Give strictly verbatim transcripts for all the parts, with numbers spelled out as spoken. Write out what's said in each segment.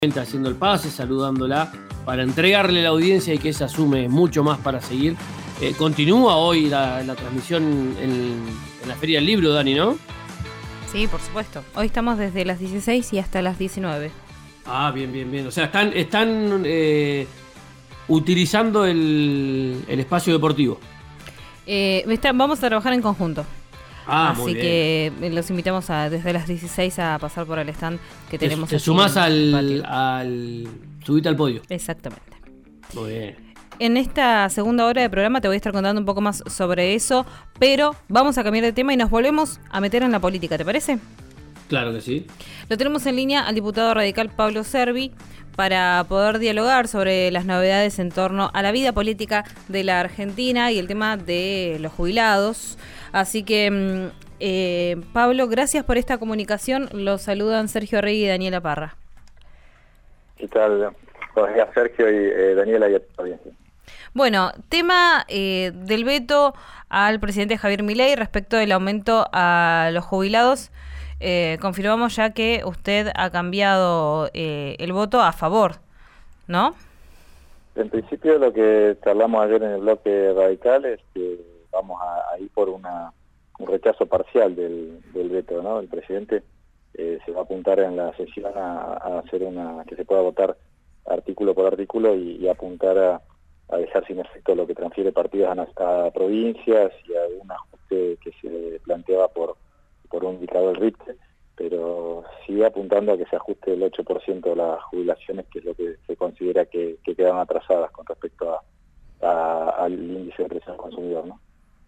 haciendo el pase, saludándola para entregarle a la audiencia y que se asume mucho más para seguir. Eh, continúa hoy la, la transmisión en, en la Feria del Libro, Dani, ¿no? Sí, por supuesto. Hoy estamos desde las dieciséis y hasta las diecinueve. Ah, bien, bien, bien. O sea, están, están eh, utilizando el, el espacio deportivo. Eh, está, vamos a trabajar en conjunto. Ah, Así muy que los invitamos a, desde las dieciséis a pasar por el stand que te, tenemos. Te sumás al, al... Subite al podio. Exactamente. Muy bien. En esta segunda hora de programa te voy a estar contando un poco más sobre eso, pero vamos a cambiar de tema y nos volvemos a meter en la política, ¿te parece? Claro que sí. Lo tenemos en línea al diputado radical Pablo Cervi para poder dialogar sobre las novedades en torno a la vida política de la Argentina y el tema de los jubilados. Así que, eh, Pablo, gracias por esta comunicación. Los saludan Sergio Rey y Daniela Parra. ¿Qué tal? Buenos días, Sergio y eh, Daniela y a toda la audiencia. Bueno, tema eh, del veto al presidente Javier Milei respecto del aumento a los jubilados. Eh, confirmamos ya que usted ha cambiado eh, el voto a favor, ¿no? En principio, lo que charlamos ayer en el bloque radical es que vamos a, a ir por una, un rechazo parcial del, del veto, ¿no? El presidente eh, se va a apuntar en la sesión a, a hacer una que se pueda votar artículo por artículo y, y apuntar a, a dejar sin efecto lo que transfiere partidas a, a provincias y a un ajuste que se planteaba por por un indicador Richter, pero sigue apuntando a que se ajuste el ocho por ciento de las jubilaciones, que es lo que se considera que, que quedan atrasadas con respecto a, a, al índice de presión al consumidor, ¿no?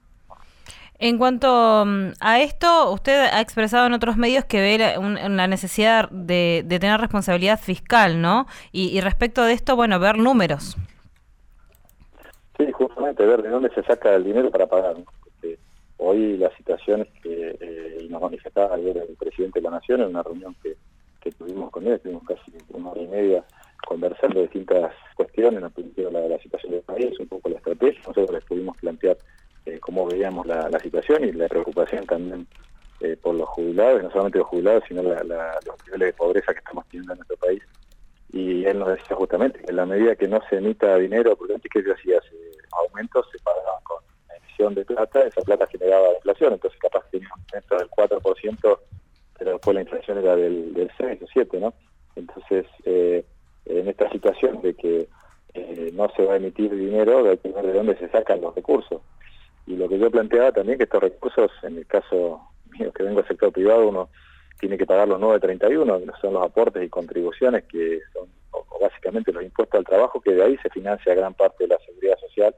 En cuanto a esto, usted ha expresado en otros medios que ve la, un, la necesidad de, de tener responsabilidad fiscal, ¿no? Y, y respecto de esto, bueno, ver números. Sí, justamente ver de dónde se saca el dinero para pagar, ¿no? Porque hoy la situación es que, eh, y nos manifestaba ayer el presidente de la Nación en una reunión que, que tuvimos con él, tuvimos casi una hora y media conversando de distintas cuestiones, en principio la, la situación del país, un poco la estrategia. Nosotros les pudimos plantear eh, cómo veíamos la, la situación y la preocupación también eh, por los jubilados, no solamente los jubilados, sino la, la, los niveles de pobreza que estamos teniendo en nuestro país. Y él nos decía justamente que en la medida que no se emita dinero, porque antes que se hacía aumentos, se pagaban con emisión de plata, esa plata generaba inflación, entonces capaz tenía un aumento del cuatro por ciento, pero después la inflación era del, del seis o siete, ¿no? Entonces, eh, en esta situación de que eh, no se va a emitir dinero, hay que ver de dónde se sacan los recursos. Y lo que yo planteaba también, que estos recursos, en el caso mío que vengo del sector privado, uno tiene que pagar los nueve treinta y uno, que son los aportes y contribuciones, que son o básicamente los impuestos al trabajo, que de ahí se financia gran parte de la seguridad social.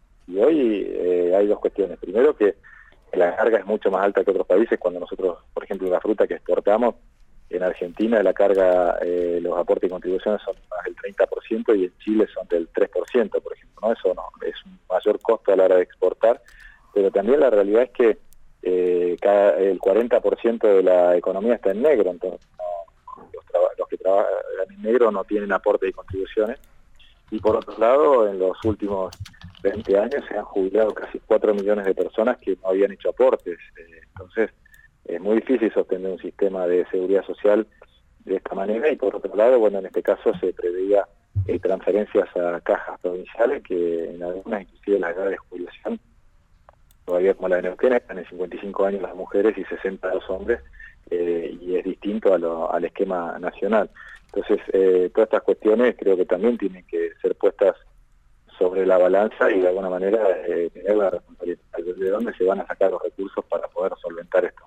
Y hoy eh, hay dos cuestiones. Primero, que la carga es mucho más alta que otros países. Cuando nosotros, por ejemplo, la fruta que exportamos, en Argentina la carga, eh, los aportes y contribuciones son más del treinta por ciento y en Chile son del tres por ciento, por ejemplo, ¿no? Eso no es un mayor costo a la hora de exportar, pero también la realidad es que eh, cada, el cuarenta por ciento de la economía está en negro, entonces no, los, traba, los que trabajan en negro no tienen aportes y contribuciones. Y por otro lado, en los últimos veinte años se han jubilado casi cuatro millones de personas que no habían hecho aportes. Eh, entonces, es muy difícil sostener un sistema de seguridad social de esta manera. Y por otro lado, bueno, en este caso se preveía eh, transferencias a cajas provinciales, que en algunas, inclusive la edad de jubilación, todavía como la de Neuquén, están en cincuenta y cinco años las mujeres y sesenta los hombres, eh, y es distinto a lo, al esquema nacional. Entonces, eh, todas estas cuestiones creo que también tienen que ser puestas sobre la balanza y de alguna manera eh, tener la responsabilidad de dónde se van a sacar los recursos para poder solventar esto.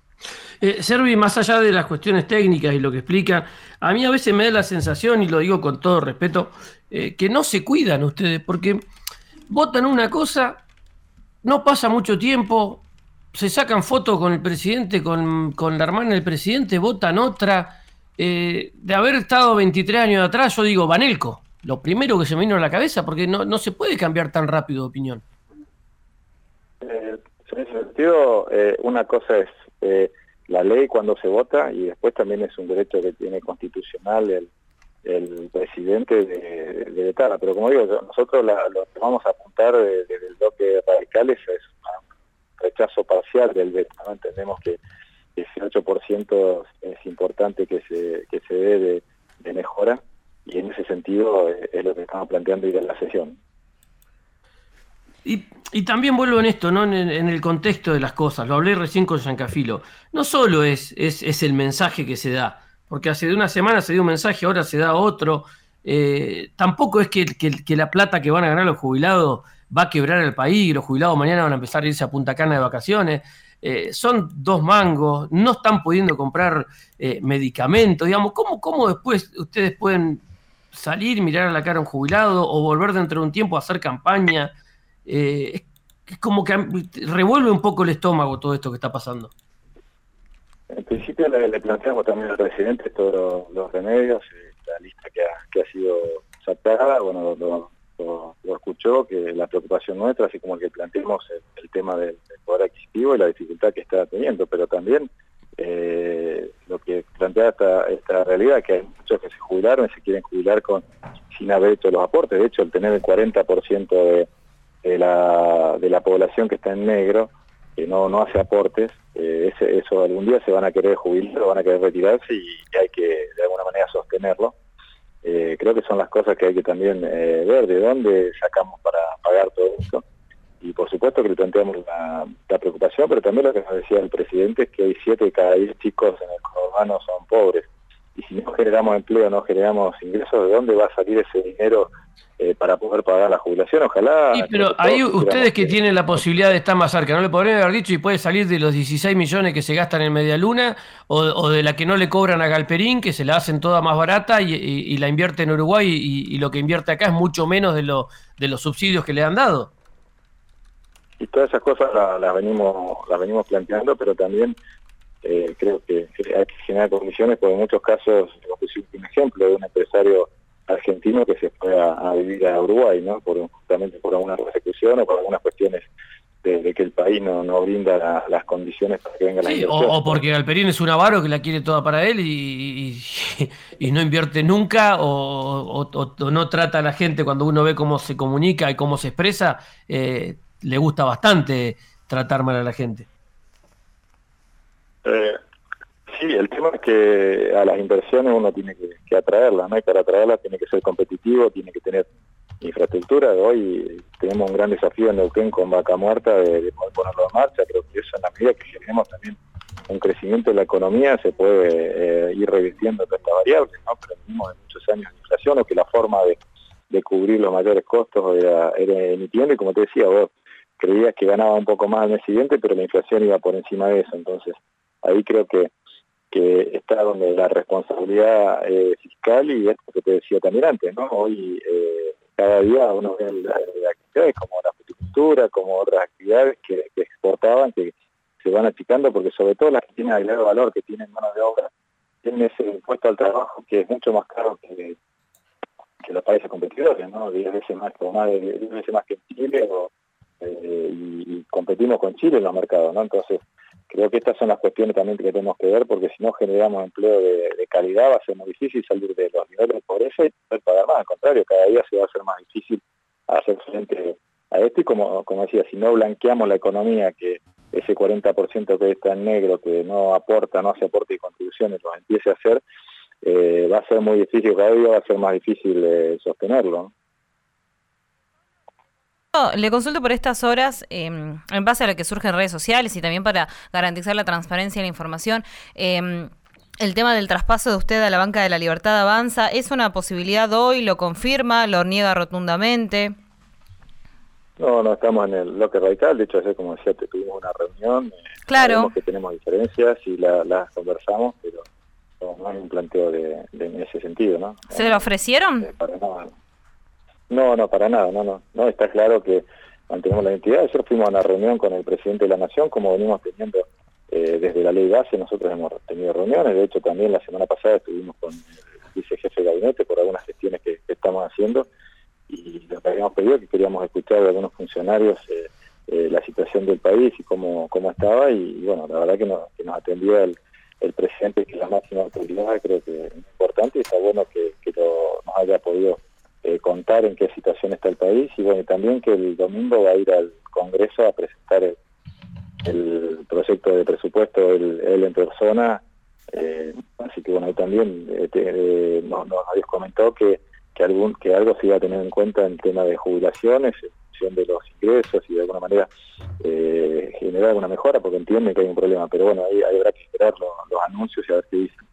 Eh, Cervi, más allá de las cuestiones técnicas y lo que explica, a mí a veces me da la sensación, y lo digo con todo respeto, eh, que no se cuidan ustedes, porque votan una cosa, no pasa mucho tiempo, se sacan fotos con el presidente, con, con la hermana del presidente, votan otra. Eh, de haber estado veintitrés años atrás, yo digo Banelco, lo primero que se me vino a la cabeza, porque no, no se puede cambiar tan rápido de opinión. Eh, en ese sentido, eh, una cosa es eh, la ley cuando se vota, y después también es un derecho que tiene constitucional el, el presidente de, de vetarla. Pero como digo, nosotros la, lo que vamos a apuntar desde el bloque radicales es un rechazo parcial del veto, ¿no? Entendemos que ese ocho por ciento es importante que se que se dé de, de mejora, y en ese sentido eh, es lo que estamos planteando ir a la sesión. Y, y también vuelvo en esto, ¿no? En, en el contexto de las cosas, lo hablé recién con Giancafilo, no solo es, es, es el mensaje que se da, porque hace de una semana se dio un mensaje, ahora se da otro, eh, tampoco es que, que, que la plata que van a ganar los jubilados va a quebrar el país, y los jubilados mañana van a empezar a irse a Punta Cana de vacaciones, eh, son dos mangos, no están pudiendo comprar eh, medicamentos, digamos, ¿cómo, cómo después ustedes pueden salir, mirar a la cara a un jubilado o volver dentro de un tiempo a hacer campaña? Eh, es, es como que revuelve un poco el estómago todo esto que está pasando. En principio le, le planteamos también al presidente todos los, los remedios, eh, la lista que ha, que ha sido sacada, bueno, lo, lo, lo escuchó, que la preocupación nuestra, así como el que planteamos el, el tema del, del poder adquisitivo y la dificultad que está teniendo, pero también eh, lo que plantea esta, esta realidad, que hay muchos que se jubilaron y se quieren jubilar con sin haber hecho los aportes. De hecho, el tener el cuarenta por ciento de De la, de la población que está en negro, que no, no hace aportes, eh, ese, eso algún día se van a querer jubilar, van a querer retirarse y hay que de alguna manera sostenerlo. Eh, creo que son las cosas que hay que también eh, ver, de dónde sacamos para pagar todo eso. Y por supuesto que le planteamos la, la preocupación, pero también lo que nos decía el presidente es que hay siete de cada diez chicos en el conurbano son pobres. Y si no generamos empleo, no generamos ingresos, ¿de dónde va a salir ese dinero eh, para poder pagar la jubilación? Ojalá... Sí, pero ahí ustedes que tienen la posibilidad de estar más cerca, ¿no le podrían haber dicho y puede salir de los dieciséis millones que se gastan en Media Luna o, o de la que no le cobran a Galperín, que se la hacen toda más barata y, y, y la invierte en Uruguay y, y lo que invierte acá es mucho menos de, lo, de los subsidios que le han dado? Y todas esas cosas las la venimos, las venimos planteando, pero también... Eh, creo que hay que generar condiciones, porque en muchos casos, un ejemplo de un empresario argentino que se fue a, a vivir a Uruguay, ¿no? Por, justamente por alguna persecución o por algunas cuestiones de, de que el país no, no brinda la, las condiciones para que venga la sí, inversión. O, o porque Galperín es un avaro que la quiere toda para él y, y, y no invierte nunca, o, o, o, o no trata a la gente cuando uno ve cómo se comunica y cómo se expresa, eh, le gusta bastante tratar mal a la gente. Eh, sí, el tema es que a las inversiones uno tiene que, que atraerlas, ¿no? Y para atraerlas tiene que ser competitivo, tiene que tener infraestructura. Hoy tenemos un gran desafío en Neuquén con Vaca Muerta de, de poder ponerlo en marcha. Creo que eso, en la medida que generemos también un crecimiento de la economía, se puede eh, ir revirtiendo todas estas variables, ¿no? Pero venimos de muchos años de inflación, o que la forma de, de cubrir los mayores costos era, era emitiendo, y como te decía, vos creías que ganaba un poco más al mes siguiente, pero la inflación iba por encima de eso. Entonces ahí creo que, que está donde la responsabilidad eh, fiscal, y esto que te decía también antes, ¿no? Hoy eh, cada día uno ve la, la actividades como la fruticultura, como otras actividades que, que exportaban, que se van achicando, porque sobre todo las que tienen agregado valor, que tienen mano de obra, tienen ese impuesto al trabajo que es mucho más caro que, que los países competidores, ¿no? diez veces más, o más de diez veces más que en Chile, o, eh, y, y competimos con Chile en los mercados, ¿no? Entonces creo que estas son las cuestiones también que tenemos que ver, porque si no generamos empleo de, de calidad va a ser muy difícil salir de los niveles de pobreza y poder pagar más. Al contrario, cada día se va a hacer más difícil hacer frente a esto, y como, como decía, si no blanqueamos la economía, que ese cuarenta por ciento que está en negro, que no aporta, no hace aporte y contribuciones, los empiece a hacer, eh, va a ser muy difícil, cada día va a ser más difícil eh, sostenerlo, ¿no? Le consulto por estas horas, eh, en base a lo que surge en redes sociales y también para garantizar la transparencia y la información, eh, el tema del traspaso de usted a la Banca de la Libertad Avanza, ¿es una posibilidad hoy? ¿Lo confirma? ¿Lo niega rotundamente? No, no estamos en el bloque radical. De hecho, ayer, como decía, tuvimos una reunión. Eh, claro. Sabemos que tenemos diferencias y las la conversamos, pero no, no hay un planteo de, de en ese sentido, ¿no? ¿Se eh, lo ofrecieron? Eh, para nada. No, no, para nada, no, no. No, está claro que mantenemos la identidad. Ayer fuimos a una reunión con el presidente de la Nación, como venimos teniendo eh, desde la ley base. Nosotros hemos tenido reuniones. De hecho, también la semana pasada estuvimos con el vicejefe de gabinete por algunas gestiones que, que estamos haciendo. Y lo que habíamos pedido, que queríamos escuchar de algunos funcionarios eh, eh, la situación del país y cómo, cómo estaba. Y, y bueno, la verdad que, no, que nos atendió el, el presidente, que es la máxima autoridad. Creo que es importante, y está bueno que, que lo, nos haya podido Eh, contar en qué situación está el país, y bueno, y también que el domingo va a ir al Congreso a presentar el, el proyecto de presupuesto él, él en persona, Eh, así que bueno, ahí también eh, te, eh, nos, nos habías comentado que, que, algún, que algo se iba a tener en cuenta en el tema de jubilaciones, en función de los ingresos y de alguna manera eh, generar alguna mejora, porque entienden que hay un problema, pero bueno, ahí, ahí habrá que esperar los, los anuncios y a ver qué dicen.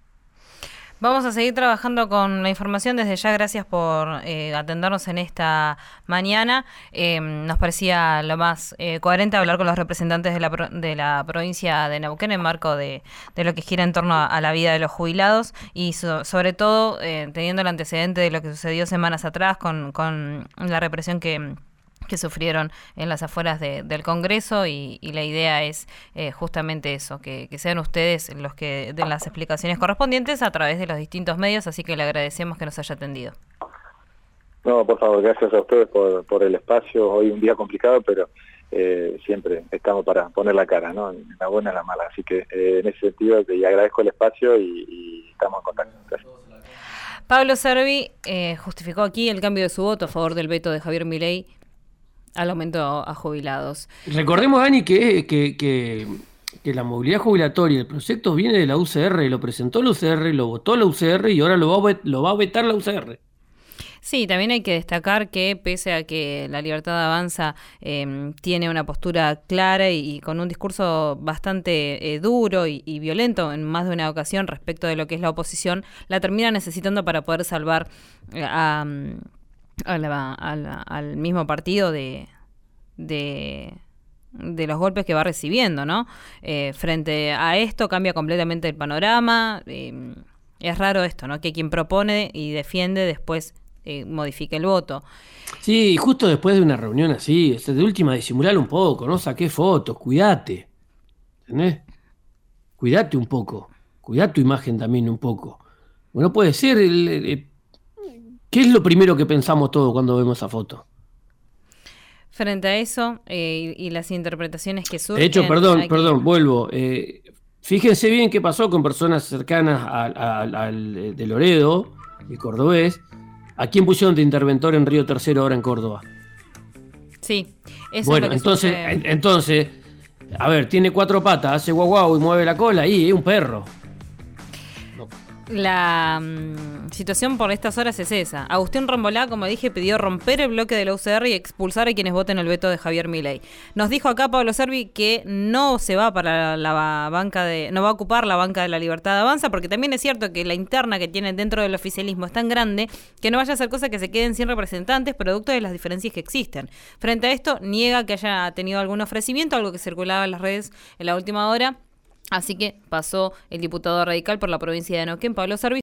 Vamos a seguir trabajando con la información. Desde ya, gracias por eh, atendernos en esta mañana. Eh, nos parecía lo más eh, coherente hablar con los representantes de la, pro de la provincia de Neuquén en marco de, de lo que gira en torno a, a la vida de los jubilados y so sobre todo eh, teniendo el antecedente de lo que sucedió semanas atrás con, con la represión que... que sufrieron en las afueras de, del Congreso y, y la idea es eh, justamente eso, que, que sean ustedes los que den las explicaciones correspondientes a través de los distintos medios, así que le agradecemos que nos haya atendido. No, por favor, gracias a ustedes por, por el espacio, hoy un día complicado, pero eh, siempre estamos para poner la cara, ¿no? En la buena y en la mala, así que eh, en ese sentido te agradezco el espacio y, y estamos en contacto. Gracias. Pablo Servi eh, justificó aquí el cambio de su voto a favor del veto de Javier Milei al aumento a jubilados. Recordemos, Dani, que, que, que, que la movilidad jubilatoria, el proyecto viene de la U C R, lo presentó la U C R, lo votó la U C R y ahora lo va a, lo va a vetar la U C R. Sí, también hay que destacar que pese a que La Libertad Avanza eh, tiene una postura clara y, y con un discurso bastante eh, duro y, y violento en más de una ocasión respecto de lo que es la oposición, la termina necesitando para poder salvar eh, a... A la, a la, al mismo partido de, de, de los golpes que va recibiendo, ¿no? Eh, frente a esto cambia completamente el panorama. Eh, es raro esto, ¿no? Que quien propone y defiende después eh, modifique el voto. Sí, justo después de una reunión así, de última disimular un poco, no saqué fotos, cuídate. ¿Entendés? Cuídate un poco. Cuidá tu imagen también un poco. Bueno, puede ser el... el ¿Qué es lo primero que pensamos todos cuando vemos esa foto? Frente a eso eh, y, y las interpretaciones que surgen... De hecho, perdón, que... perdón, vuelvo. Eh, fíjense bien qué pasó con personas cercanas al, al, al de Loredo, el cordobés. ¿A quién pusieron de interventor en Río Tercero ahora en Córdoba? Sí, eso bueno, es lo que entonces, surge... entonces, a ver, tiene cuatro patas, hace guau guau y mueve la cola y es un perro. La um, situación por estas horas es esa. Agustín Rombolá, como dije, pidió romper el bloque de la U C R y expulsar a quienes voten el veto de Javier Milei. Nos dijo acá Pablo Servi que no se va para la banca de, no va a ocupar la banca de La Libertad Avanza, porque también es cierto que la interna que tienen dentro del oficialismo es tan grande que no vaya a ser cosa que se queden sin representantes, producto de las diferencias que existen. Frente a esto, niega que haya tenido algún ofrecimiento, algo que circulaba en las redes en la última hora. Así que pasó el diputado radical por la provincia de Neuquén, Pablo Servi,